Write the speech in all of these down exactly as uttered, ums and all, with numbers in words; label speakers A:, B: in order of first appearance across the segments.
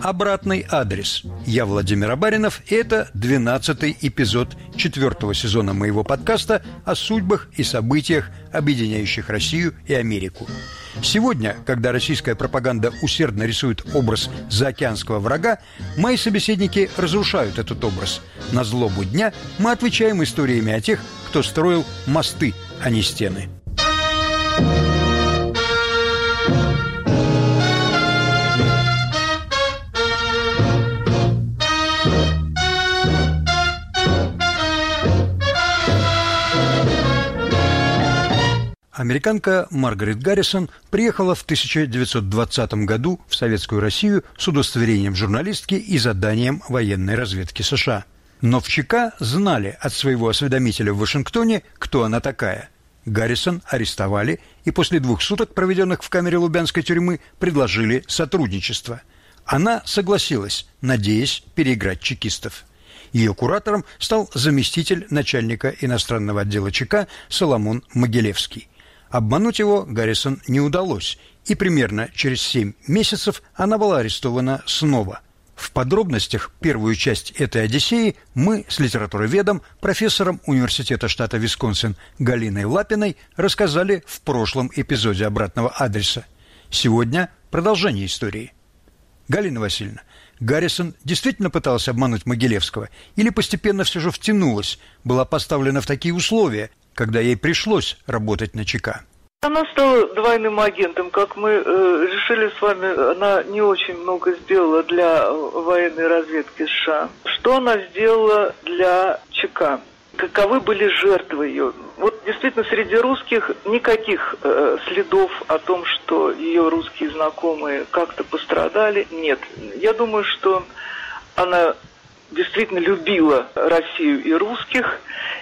A: Обратный адрес. Я Владимир Абаринов, и это двенадцатый эпизод четвертого сезона моего подкаста о судьбах и событиях, объединяющих Россию и Америку. Сегодня, когда российская пропаганда усердно рисует образ заокеанского врага, мои собеседники разрушают этот образ. На злобу дня мы отвечаем историями о тех, кто строил мосты, а не стены. Американка Маргарет Гаррисон приехала в тысяча девятьсот двадцатом году в Советскую Россию с удостоверением журналистки и заданием военной разведки США. Но в ЧК знали от своего осведомителя в Вашингтоне, кто она такая. Гаррисон арестовали и после двух суток, проведенных в камере Лубянской тюрьмы, предложили сотрудничество. Она согласилась, надеясь переиграть чекистов. Ее куратором стал заместитель начальника иностранного отдела ЧК Соломон Могилевский. Обмануть его Гаррисон не удалось, и примерно через семь месяцев она была арестована снова. В подробностях первую часть этой «Одиссеи» мы с литературоведом, профессором университета штата Висконсин Галиной Лапиной рассказали в прошлом эпизоде «Обратного адреса». Сегодня продолжение истории. Галина Васильевна, Гаррисон действительно пыталась обмануть Могилевского или постепенно все же втянулась, была поставлена в такие условия, когда ей пришлось работать на ЧК?
B: Она стала двойным агентом. Как мы э, решили с вами, она не очень много сделала для военной разведки США. Что она сделала для ЧК? Каковы были жертвы ее? Вот действительно среди русских никаких э, следов о том, что ее русские знакомые как-то пострадали, нет. Я думаю, что она действительно любила Россию и русских,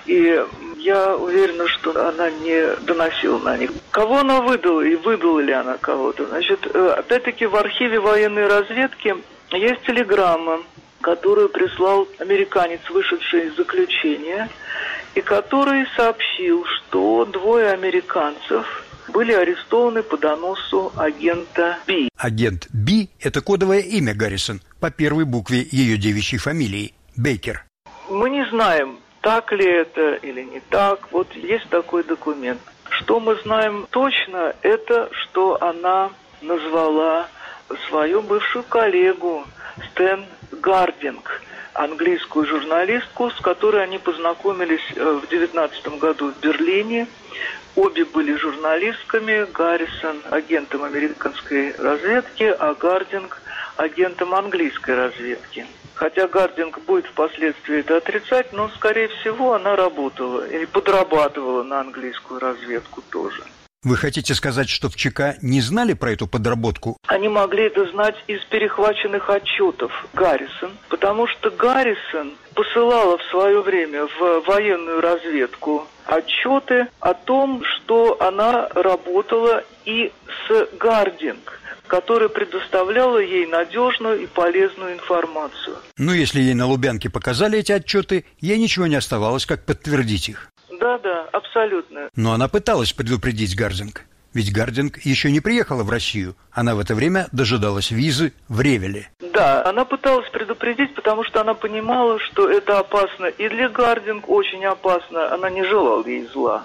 B: и я уверена, что она не доносила на них. Кого она выдала и выдала ли она кого-то? Значит, опять-таки в архиве военной разведки есть телеграмма, которую прислал американец, вышедший из заключения, и который сообщил, что двое американцев были арестованы по доносу агента Би.
A: Агент Би – это кодовое имя Гаррисон по первой букве ее девичьей фамилии – Бейкер.
B: Мы не знаем, так ли это или не так. Вот есть такой документ. Что мы знаем точно, это что она назвала свою бывшую коллегу Стэн Гардинг, английскую журналистку, с которой они познакомились в девятнадцатом году в Берлине. Обе были журналистками, Гаррисон агентом американской разведки, а Гардинг агентом английской разведки. Хотя Гардинг будет впоследствии это отрицать, но, скорее всего, она работала или подрабатывала на английскую разведку тоже.
A: Вы хотите сказать, что в ЧК не знали про эту подработку?
B: Они могли это знать из перехваченных отчетов Гаррисон, потому что Гаррисон посылала в свое время в военную разведку отчеты о том, что она работала и с Гардинг, которая предоставляла ей надежную и полезную информацию.
A: Ну, если ей на Лубянке показали эти отчеты, ей ничего не оставалось, как подтвердить их.
B: Да-да, абсолютно.
A: Но она пыталась предупредить Гардинг. Ведь Гардинг еще не приехала в Россию. Она в это время дожидалась визы в Ревеле.
B: Да, она пыталась предупредить, потому что она понимала, что это опасно и для Гардинг, очень опасно. Она не желала ей зла.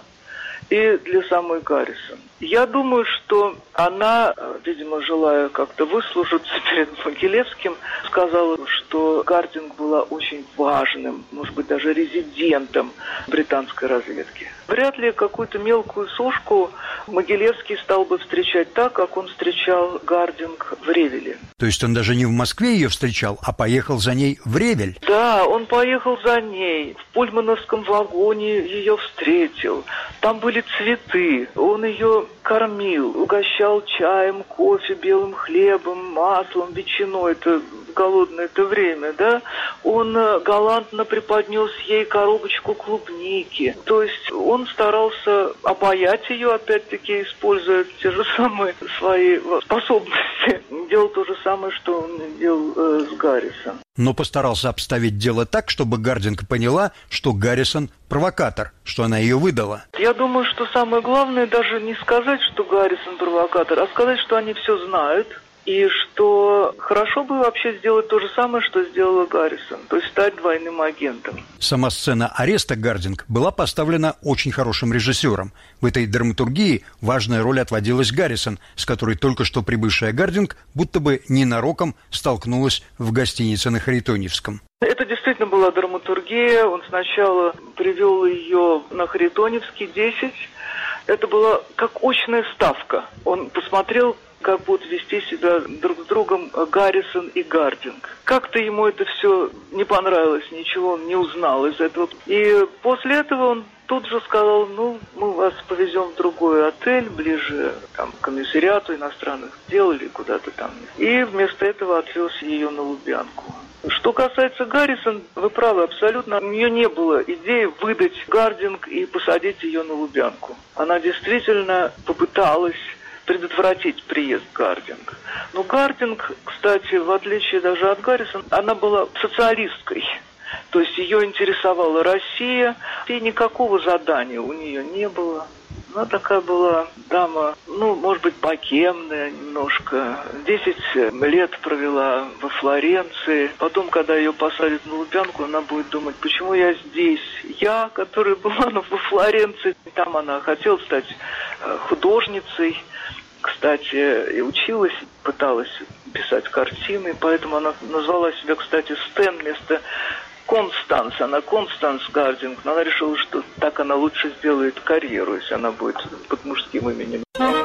B: И для самой Гаррисон. Я думаю, что она, видимо, желая как-то выслужиться перед Могилевским, сказала, что Гардинг была очень важным, может быть, даже резидентом британской разведки. Вряд ли какую-то мелкую сошку Могилевский стал бы встречать так, как он встречал Гардинг в Ревеле.
A: То есть он даже не в Москве ее встречал, а поехал за ней в Ревель?
B: Да, он поехал за ней. В пульмановском вагоне ее встретил. Там были цветы. Он ее кормил, угощал чаем, кофе, белым хлебом, маслом, ветчиной. Это в голодное это время, да? Он галантно преподнес ей коробочку клубники. То есть он старался обаять ее, опять-таки, используя те же самые свои способности. Делал то же самое, что он делал э, с Гаррисон.
A: Но постарался обставить дело так, чтобы Гардинг поняла, что Гаррисон провокатор, что она ее выдала.
B: Я думаю, что самое главное даже не сказать, что Гаррисон провокатор, а сказать, что они все знают, И что хорошо бы вообще сделать то же самое, что сделала Гаррисон, то есть стать двойным агентом.
A: Сама сцена ареста Гардинг была поставлена очень хорошим режиссером. В этой драматургии важная роль отводилась Гаррисон, с которой только что прибывшая Гардинг будто бы ненароком столкнулась в гостинице на Харитоньевском.
B: Это действительно была драматургия. Он сначала привел ее на Харитоньевский, десять. Это была как очная ставка. Он посмотрел, как будут вести себя друг с другом Гаррисон и Гардинг. Как-то ему это все не понравилось, ничего он не узнал из этого. И после этого он тут же сказал: ну, мы вас повезем в другой отель, ближе там, к комиссариату иностранных дел или куда-то там. И вместо этого отвез ее на Лубянку. Что касается Гаррисон, вы правы абсолютно. У нее не было идеи выдать Гардинг и посадить ее на Лубянку. Она действительно попыталась предотвратить приезд Гардинг. Но Гардинг, кстати, в отличие даже от Гаррисон, она была социалисткой. То есть ее интересовала Россия, и никакого задания у нее не было. Она такая была дама, ну, может быть, богемная немножко. Десять лет провела во Флоренции. Потом, когда ее посадят на Лубянку, она будет думать: почему я здесь? Я, которая была ну, во Флоренции. Там она хотела стать художницей. Кстати, и училась, пыталась писать картины, поэтому она назвала себя, кстати, Стэн вместо Констанс. Она Констанс Гардинг, но она решила, что так она лучше сделает карьеру, если она будет под мужским именем.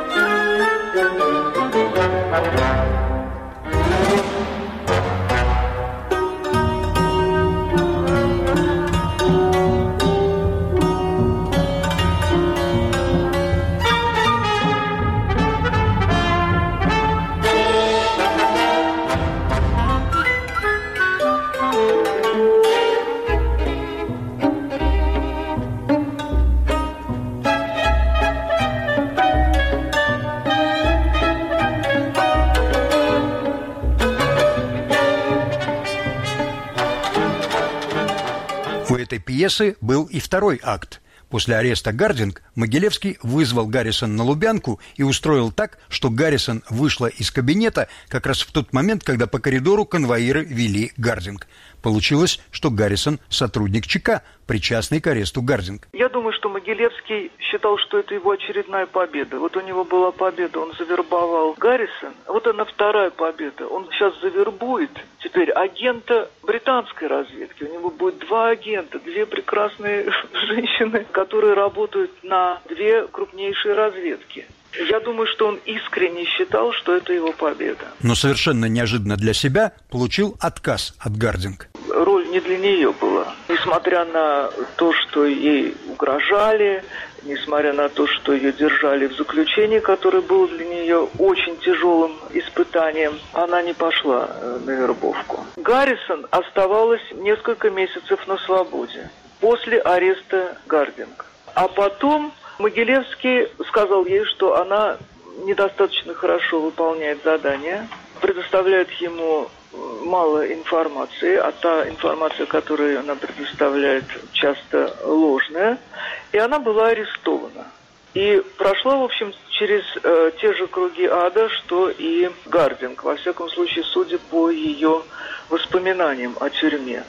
A: У этой пьесы был и второй акт. После ареста Гардинг Могилевский вызвал Гаррисон на Лубянку и устроил так, что Гаррисон вышла из кабинета как раз в тот момент, когда по коридору конвоиры вели Гардинг. Получилось, что Гаррисон – сотрудник ЧК, причастный к аресту Гардинг.
B: Я думаю, что Могилевский считал, что это его очередная победа. Вот у него была победа, он завербовал Гаррисон. Вот она вторая победа. Он сейчас завербует теперь агента британской разведки. У него будет два агента, две прекрасные женщины, которые работают на две крупнейшие разведки. Я думаю, что он искренне считал, что это его победа.
A: Но совершенно неожиданно для себя получил отказ от Гардинг.
B: Роль не для нее была. Несмотря на то, что ей угрожали, несмотря на то, что ее держали в заключении, которое было для нее очень тяжелым испытанием, она не пошла на вербовку. Гаррисон оставалась несколько месяцев на свободе после ареста Гардинг. А потом Могилевский сказал ей, что она недостаточно хорошо выполняет задания, предоставляет ему мало информации, а та информация, которую она предоставляет, часто ложная, и она была арестована. И прошла, в общем, через э, те же круги ада, что и Гардинг, во всяком случае, судя по ее воспоминаниям о тюрьме.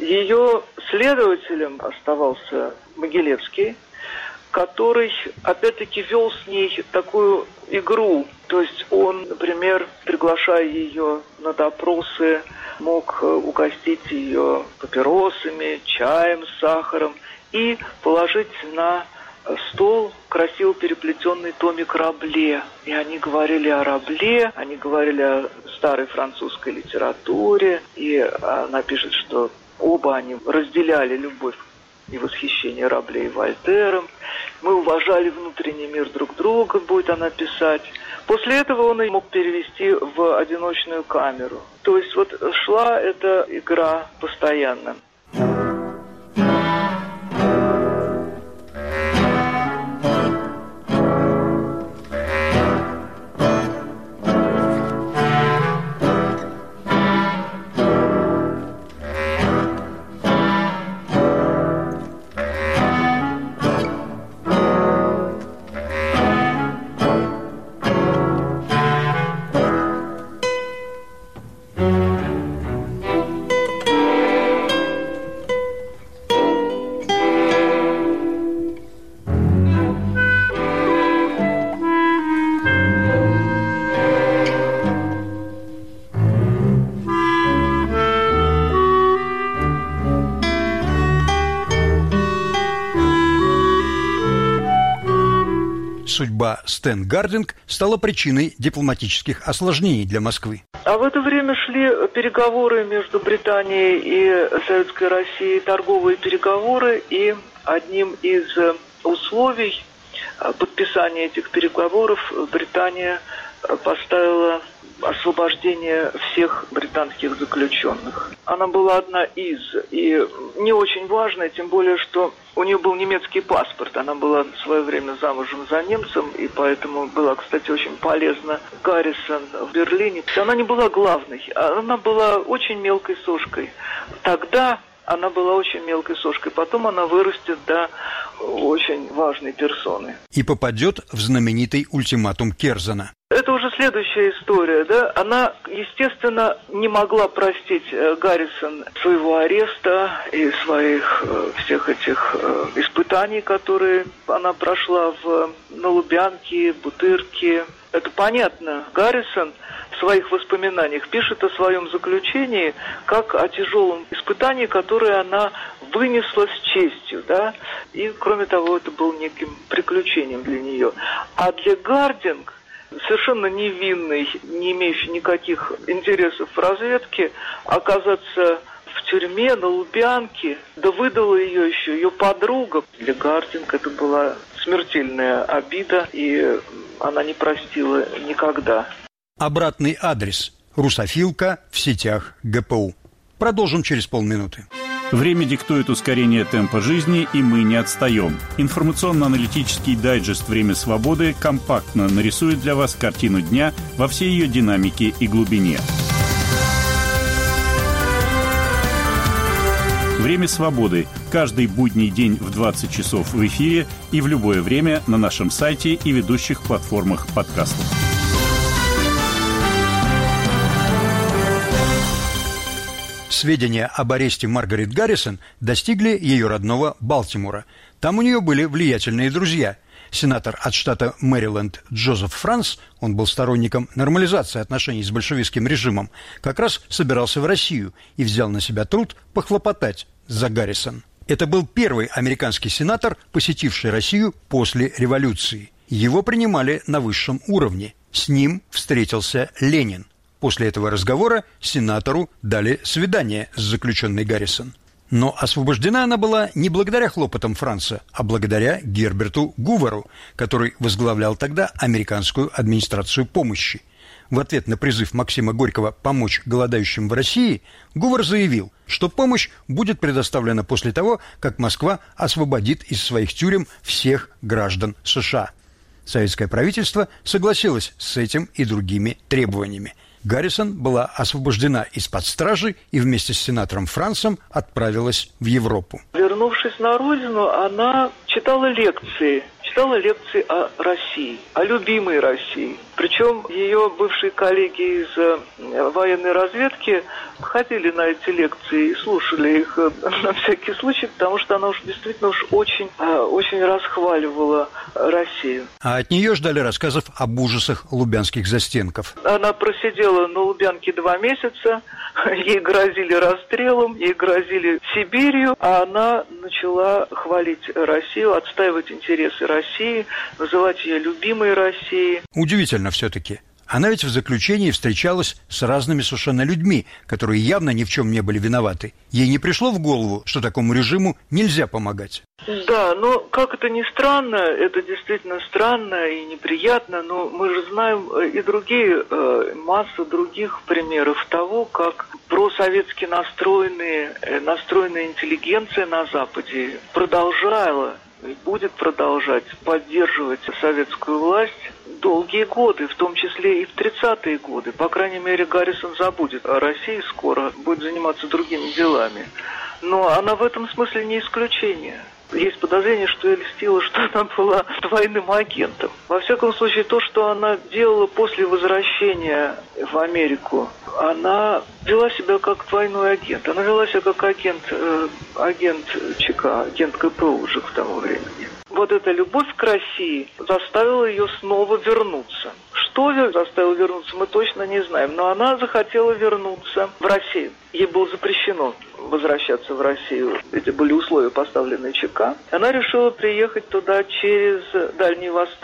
B: Ее следователем оставался Могилевский, который, опять-таки, вел с ней такую игру. То есть он, например, приглашая ее на допросы, мог угостить ее папиросами, чаем с сахаром и положить на стол красиво переплетенный томик Рабле. И они говорили о Рабле, они говорили о старой французской литературе. И она пишет, что оба они разделяли любовь и восхищение Рабле и Вольтером. Мы уважали внутренний мир друг друга, будет она писать. После этого он и мог перевести в одиночную камеру. То есть вот шла эта игра постоянно.
A: судьба Стэн Гардинг стала причиной дипломатических осложнений для Москвы.
B: А в это время шли переговоры между Британией и Советской Россией, торговые переговоры, и одним из условий подписания этих переговоров Британия поставила освобождение всех британских заключенных. Она была одна из, и не очень важная, тем более, что у нее был немецкий паспорт. Она была в свое время замужем за немцем, и поэтому была, кстати, очень полезна Гаррисон в Берлине. Она не была главной, она была очень мелкой сошкой. Тогда она была очень мелкой сошкой, потом она вырастет до очень важной персоны.
A: И попадет в знаменитый ультиматум Керзена.
B: Это уже следующая история, да? Она, естественно, не могла простить Гаррисон своего ареста и своих всех этих испытаний, которые она прошла в, на Лубянке, Бутырке. Это понятно. Гаррисон в своих воспоминаниях пишет о своем заключении как о тяжелом испытании, которое она вынесла с честью, да? И, кроме того, это было неким приключением для нее. А для Гардинг, совершенно невинной, не имеющей никаких интересов в разведке, оказаться в тюрьме на Лубянке, да выдала ее еще ее подруга. Для Гардинг это была смертельная обида, и она не простила никогда.
A: Обратный адрес. Русофилка в сетях ГПУ. Продолжим через полминуты.
C: Время диктует ускорение темпа жизни, и мы не отстаем. Информационно-аналитический дайджест «Время свободы» компактно нарисует для вас картину дня во всей ее динамике и глубине. «Время свободы» каждый будний день в двадцать часов в эфире и в любое время на нашем сайте и ведущих платформах подкастов.
A: Сведения об аресте Маргарет Гаррисон достигли ее родного Балтимора. Там у нее были влиятельные друзья. Сенатор от штата Мэриленд Джозеф Франс, он был сторонником нормализации отношений с большевистским режимом, как раз собирался в Россию и взял на себя труд похлопотать за Гаррисон. Это был первый американский сенатор, посетивший Россию после революции. Его принимали на высшем уровне. С ним встретился Ленин. После этого разговора сенатору дали свидание с заключенной Гаррисон. Но освобождена она была не благодаря хлопотам Франца, а благодаря Герберту Гуверу, который возглавлял тогда американскую администрацию помощи. В ответ на призыв Максима Горького помочь голодающим в России, Гувер заявил, что помощь будет предоставлена после того, как Москва освободит из своих тюрем всех граждан США. Советское правительство согласилось с этим и другими требованиями. Гаррисон была освобождена из-под стражи и вместе с сенатором Франсом отправилась в Европу.
B: Вернувшись на родину, она читала лекции. Читала лекции о России, о любимой России. Причем ее бывшие коллеги из военной разведки ходили на эти лекции и слушали их на всякий случай, потому что она уж действительно уж очень, очень расхваливала Россию.
A: А от нее ждали рассказов об ужасах лубянских застенков.
B: Она просидела на Лубянке два месяца, ей грозили расстрелом, ей грозили Сибирью, а она начала хвалить Россию, отстаивать интересы России, называть ее любимой Россией.
A: Удивительно все-таки. Она ведь в заключении встречалась с разными совершенно людьми, которые явно ни в чем не были виноваты. Ей не пришло в голову, что такому режиму нельзя помогать.
B: Да, но как это ни странно, это действительно странно и неприятно, но мы же знаем и другие, э, массу других примеров того, как просоветски настроенные, э, настроенная интеллигенция на Западе продолжала и будет продолжать поддерживать советскую власть долгие годы, в том числе и в тридцатые годы. По крайней мере, Гаррисон забудет о России скоро, будет заниматься другими делами. Но она в этом смысле не исключение. Есть подозрение, что ей льстило, что она была двойным агентом. Во всяком случае, то, что она делала после возвращения в Америку, она вела себя как двойной агент. Она вела себя как агент, э, агент ЧК, агент ГПУ уже к тому времени. Вот эта любовь к России заставила ее снова вернуться. Что ее заставило вернуться, мы точно не знаем. Но она захотела вернуться в Россию. Ей было запрещено возвращаться в Россию. Эти были условия, поставленные ЧК. Она решила приехать туда через Дальний Восток.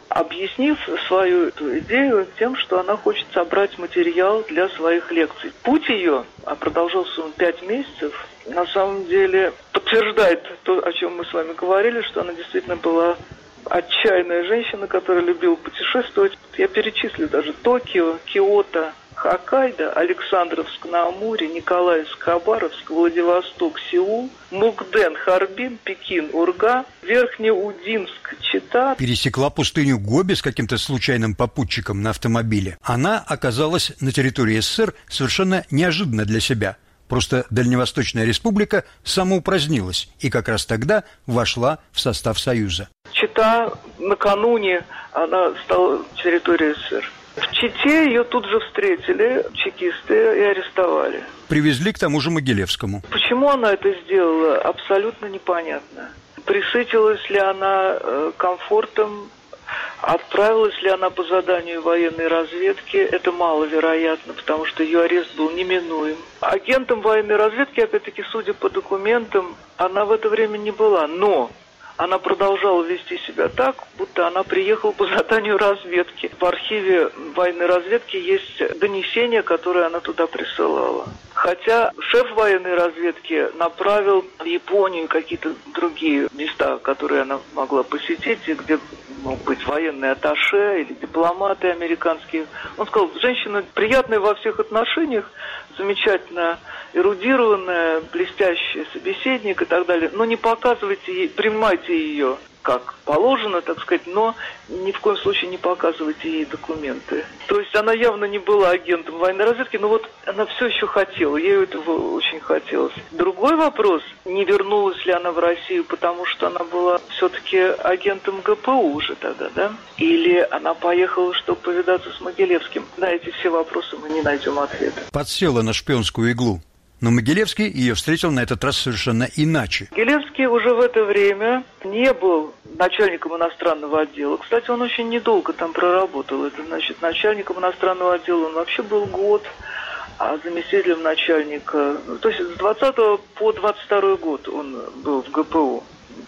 B: объяснив свою эту идею тем, что она хочет собрать материал для своих лекций. Путь ее, а продолжался он пять месяцев, на самом деле подтверждает то, о чем мы с вами говорили, что она действительно была отчаянная женщина, которая любила путешествовать. Я перечислю даже Токио, Киото, Хоккайдо, Александровск на Амуре, Николаевск, Хабаровск, Владивосток, Сеул, Мукден, Харбин, Пекин, Урга, Верхнеудинск, Чита.
A: Пересекла пустыню Гоби с каким-то случайным попутчиком на автомобиле. Она оказалась на территории СССР совершенно неожиданно для себя. Просто Дальневосточная республика самоупразднилась и как раз тогда вошла в состав Союза.
B: Чита накануне она стала территорией СССР. В Чите ее тут же встретили чекисты и арестовали.
A: Привезли к тому же Могилевскому.
B: Почему она это сделала, абсолютно непонятно. Присытилась ли она э, комфортом, отправилась ли она по заданию военной разведки, это маловероятно, потому что ее арест был неминуем. Агентом военной разведки, опять-таки, судя по документам, она в это время не была, но она продолжала вести себя так, будто она приехала по заданию разведки. В архиве военной разведки есть донесения, которые она туда присылала. Хотя шеф военной разведки направил в Японию и какие-то другие места, которые она могла посетить, и где мог быть военный атташе или дипломаты американские. Он сказал, женщина приятная во всех отношениях, замечательно эрудированная, блестящая собеседник и так далее. Но не показывайте ей, принимайте ее как положено, так сказать, но ни в коем случае не показывайте ей документы. То есть она явно не была агентом военной разведки, но вот она все еще хотела, ей этого очень хотелось. Другой вопрос, не вернулась ли она в Россию, потому что она была все-таки агентом ГПУ уже тогда, да? Или она поехала, чтобы повидаться с Могилевским? На эти все вопросы мы не найдем ответа.
A: Подсела на шпионскую иглу. Но Могилевский ее встретил на этот раз совершенно иначе.
B: Могилевский уже в это время не был начальником иностранного отдела. Кстати, он очень недолго там проработал. Это значит, начальником иностранного отдела он вообще был год, а заместителем начальника... То есть с двадцатого по двадцать второй год он был в ГПУ.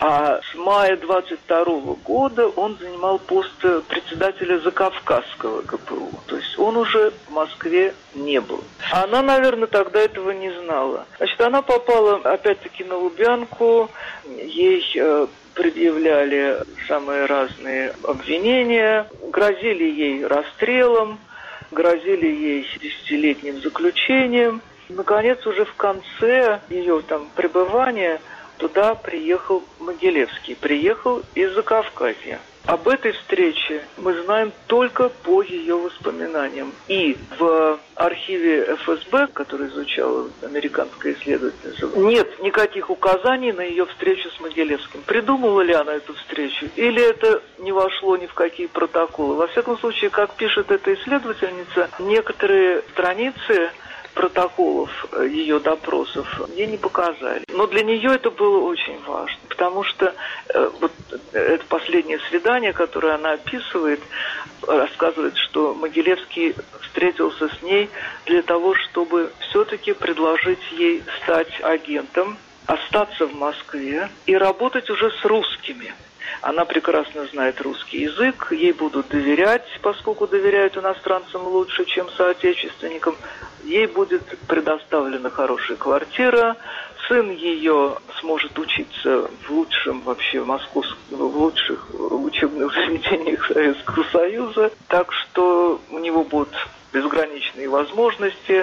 B: А с мая двадцать второго года он занимал пост председателя Закавказского ГПУ. То есть он уже в Москве не был. Она, наверное, тогда этого не знала. Значит, она попала опять-таки на Лубянку. Ей э, предъявляли самые разные обвинения, грозили ей расстрелом, грозили ей десятилетним заключением. Наконец, уже в конце ее там пребывания туда приехал Могилевский, приехал из Закавказья. Об этой встрече мы знаем только по ее воспоминаниям. И в архиве эф эс бэ, который изучала американская исследовательница, нет никаких указаний на ее встречу с Могилевским. Придумала ли она эту встречу? Или это не вошло ни в какие протоколы? Во всяком случае, как пишет эта исследовательница, некоторые страницы протоколов ее допросов ей не показали. Но для нее это было очень важно, потому что э, вот это последнее свидание, которое она описывает, рассказывает, что Могилевский встретился с ней для того, чтобы все-таки предложить ей стать агентом, остаться в Москве и работать уже с русскими. Она прекрасно знает русский язык, ей будут доверять, поскольку доверяют иностранцам лучше, чем соотечественникам. Ей будет предоставлена хорошая квартира, сын ее сможет учиться в лучшем вообще московском, в лучших учебных заведениях Советского Союза, так что у него будут безграничные возможности.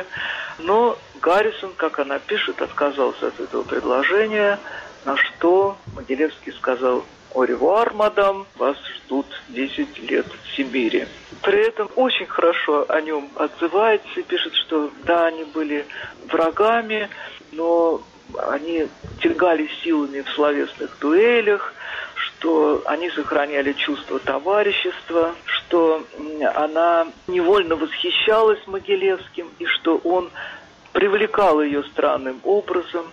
B: Но Гаррисон, как она пишет, отказался от этого предложения, на что Могилевский сказал: «Au revoir, мадам, вас ждут десять лет в Сибири». При этом очень хорошо о нем отзывается и пишет, что да, они были врагами, но они тягали силами в словесных дуэлях, что они сохраняли чувство товарищества, что она невольно восхищалась Могилевским и что он привлекал ее странным образом.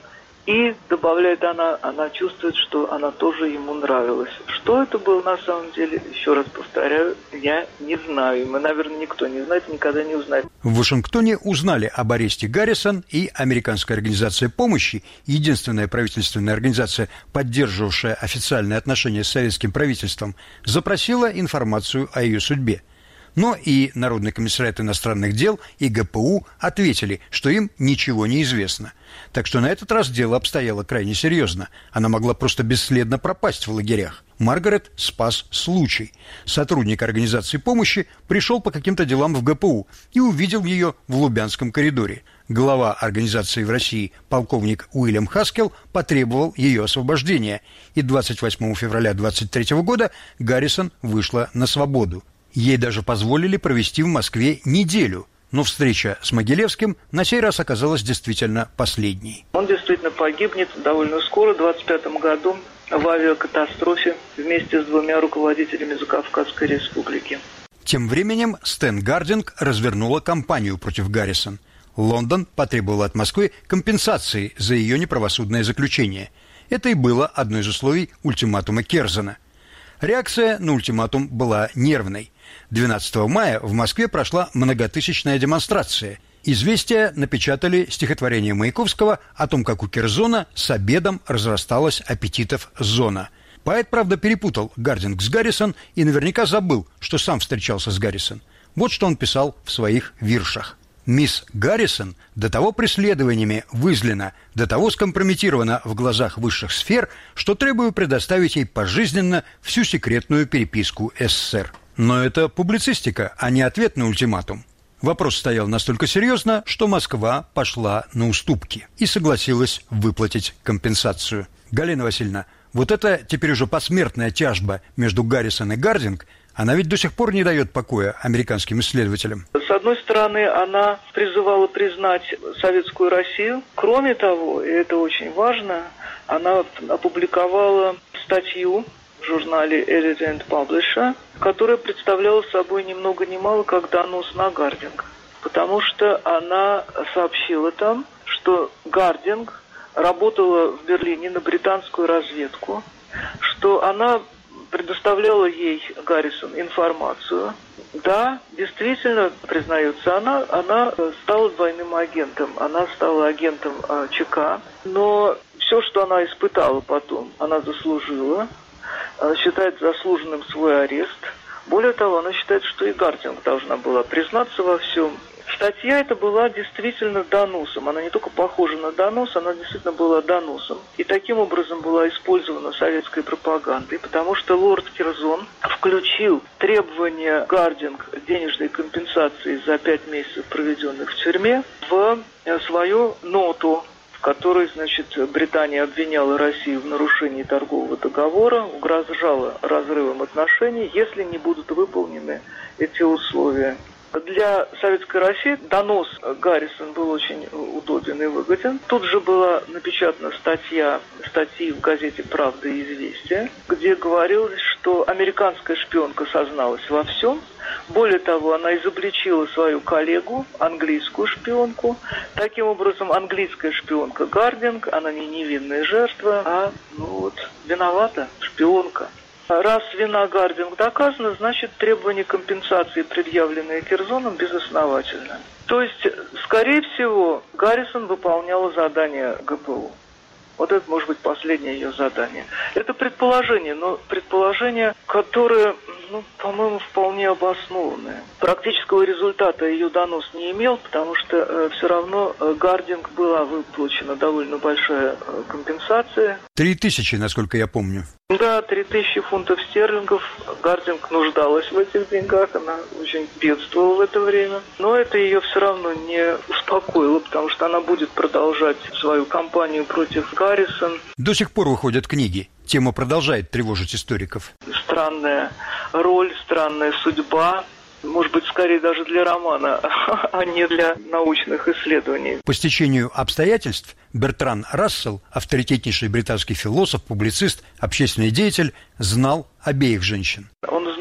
B: И, добавляет она, она чувствует, что она тоже ему нравилась. Что это было на самом деле, еще раз повторяю, я не знаю. Мы, наверное, никто не знает, никогда не узнает.
A: В Вашингтоне узнали об аресте Гаррисон, и Американская организация помощи, единственная правительственная организация, поддерживавшая официальные отношения с советским правительством, запросила информацию о ее судьбе. Но и Народный комиссариат иностранных дел, и ГПУ ответили, что им ничего не известно. Так что на этот раз дело обстояло крайне серьезно. Она могла просто бесследно пропасть в лагерях. Маргарет спас случай. Сотрудник организации помощи пришел по каким-то делам в ГПУ и увидел ее в Лубянском коридоре. Глава организации в России, полковник Уильям Хаскел, потребовал ее освобождения. И двадцать восьмого февраля двадцать третьего года Гаррисон вышла на свободу. Ей даже позволили провести в Москве неделю. Но встреча с Могилевским на сей раз оказалась действительно последней.
B: Он действительно погибнет довольно скоро, в двадцать пятом году, в авиакатастрофе вместе с двумя руководителями Закавказской республики.
A: Тем временем Стэн Гардинг развернула кампанию против Гаррисон. Лондон потребовал от Москвы компенсации за ее неправосудное заключение. Это и было одно из условий ультиматума Керзена. Реакция на ультиматум была нервной. двенадцатого мая в Москве прошла многотысячная демонстрация. «Известия» напечатали стихотворение Маяковского о том, как у Керзона с обедом разрасталась аппетитов зона. Поэт, правда, перепутал Гардинг с Гаррисон и наверняка забыл, что сам встречался с Гаррисон. Вот что он писал в своих виршах. «Мисс Гаррисон до того преследованиями вызлена, до того скомпрометирована в глазах высших сфер, что требую предоставить ей пожизненно всю секретную переписку СССР». Но это публицистика, а не ответ на ультиматум. Вопрос стоял настолько серьезно, что Москва пошла на уступки и согласилась выплатить компенсацию. Галина Васильевна, вот эта теперь уже посмертная тяжба между Гаррисон и Гардинг, она ведь до сих пор не дает покоя американским исследователям.
B: С одной стороны, она призывала признать советскую Россию. Кроме того, и это очень важно, она опубликовала статью в журнале Editor and Publisher, которая представляла собой ни много ни мало как донос на Гардинг. Потому что она сообщила там, что Гардинг работала в Берлине на британскую разведку, что она предоставляла ей, Гаррисон, информацию. Да, действительно, признается она, она стала двойным агентом. Она стала агентом а, ЧК. Но все, что она испытала потом, она заслужила. Она считает заслуженным свой арест. Более того, она считает, что и Гардинг должна была признаться во всем. Статья эта была действительно доносом. Она не только похожа на донос, она действительно была доносом. И таким образом была использована советской пропагандой, потому что лорд Керзон включил требования Гардинг денежной компенсации за пять месяцев, проведенных в тюрьме, в свою ноту, в которой, значит, Британия обвиняла Россию в нарушении торгового договора, угрожала разрывом отношений, если не будут выполнены эти условия. Для Советской России донос Гаррисон был очень удобен и выгоден. Тут же была напечатана статья, статьи в газете «Правда и известия», где говорилось, что американская шпионка созналась во всем. Более того, она изобличила свою коллегу, английскую шпионку. Таким образом, английская шпионка Гардинг, она не невинная жертва, а ну вот, виновата шпионка. Раз вина Гардинг доказана, значит требование компенсации, предъявленное Керзоном, безосновательно. То есть, скорее всего, Гаррисон выполняла задание ГПУ. Вот это может быть последнее ее задание. Это предположение, но предположение, которое, ну, по-моему, вполне обоснованное. Практического результата ее донос не имел, потому что э, все равно э, Гардинг была выплачена довольно большая э, компенсация.
A: Три тысячи, насколько я помню.
B: Да, три тысячи фунтов стерлингов. Гардинг нуждалась в этих деньгах, она очень бедствовала в это время. Но это ее все равно не успокоило, потому что она будет продолжать свою кампанию против Гаррисон.
A: До сих пор выходят книги. Тема продолжает тревожить историков.
B: Странная роль, странная судьба. Может быть, скорее даже для романа, а не для научных исследований.
A: По стечению обстоятельств Бертран Рассел, авторитетнейший британский философ, публицист, общественный деятель, знал обеих женщин.
B: Он знал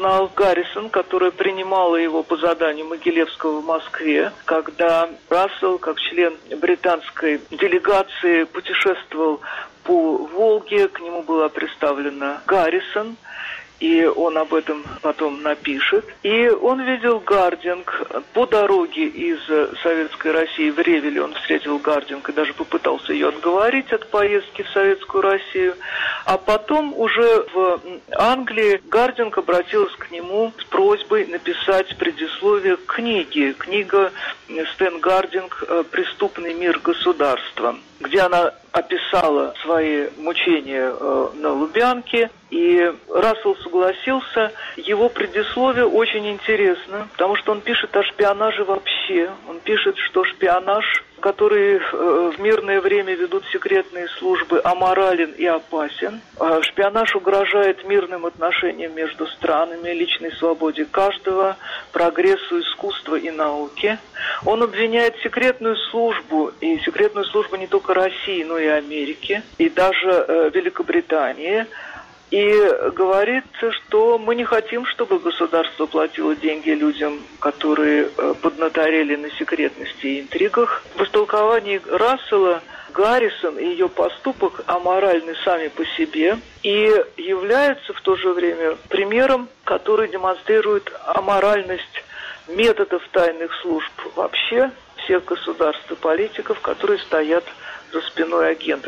B: узнал Гаррисон, которая принимала его по заданию Могилевского в Москве, когда Рассел, как член британской делегации, путешествовал по Волге, к нему была представлена Гаррисон, и он об этом потом напишет. И он видел Гардинг по дороге из Советской России в Ревеле. Он встретил Гардинг и даже попытался ее отговорить от поездки в Советскую Россию. А потом уже в Англии Гардинг обратилась к нему с просьбой написать предисловие к книге. Книга Стэн Гардинг «Преступный мир государства», где она описала свои мучения э, на Лубянке, и Рассел согласился. Его предисловие очень интересно, потому что он пишет о шпионаже вообще. Он пишет, что шпионаж, который э, в мирное время ведут секретные службы, аморален и опасен. Э, шпионаж угрожает мирным отношениям между странами, личной свободе каждого, прогрессу искусства и науки. Он обвиняет секретную службу, и секретную службу не только России, но и Америки, и даже э, Великобритании, и говорит, что мы не хотим, чтобы государство платило деньги людям, которые э, поднаторели на секретности и интригах. В истолковании Рассела Гаррисон и ее поступок аморальны сами по себе и являются в то же время примером, который демонстрирует аморальность методов тайных служб вообще, всех государств и политиков, которые стоят за спиной агентов.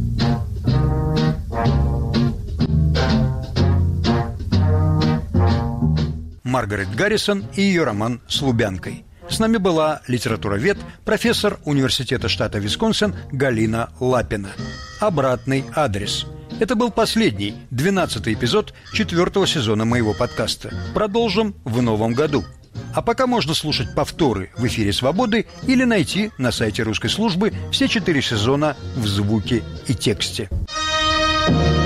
A: Маргарет Гаррисон и ее роман «С Лубянкой». С нами была литературовед, профессор университета штата Висконсин Галина Лапина. Обратный адрес. Это был последний, двенадцатый эпизод четвертого сезона моего подкаста. Продолжим в новом году. А пока можно слушать повторы в эфире «Свободы» или найти на сайте русской службы все четыре сезона в звуке и тексте.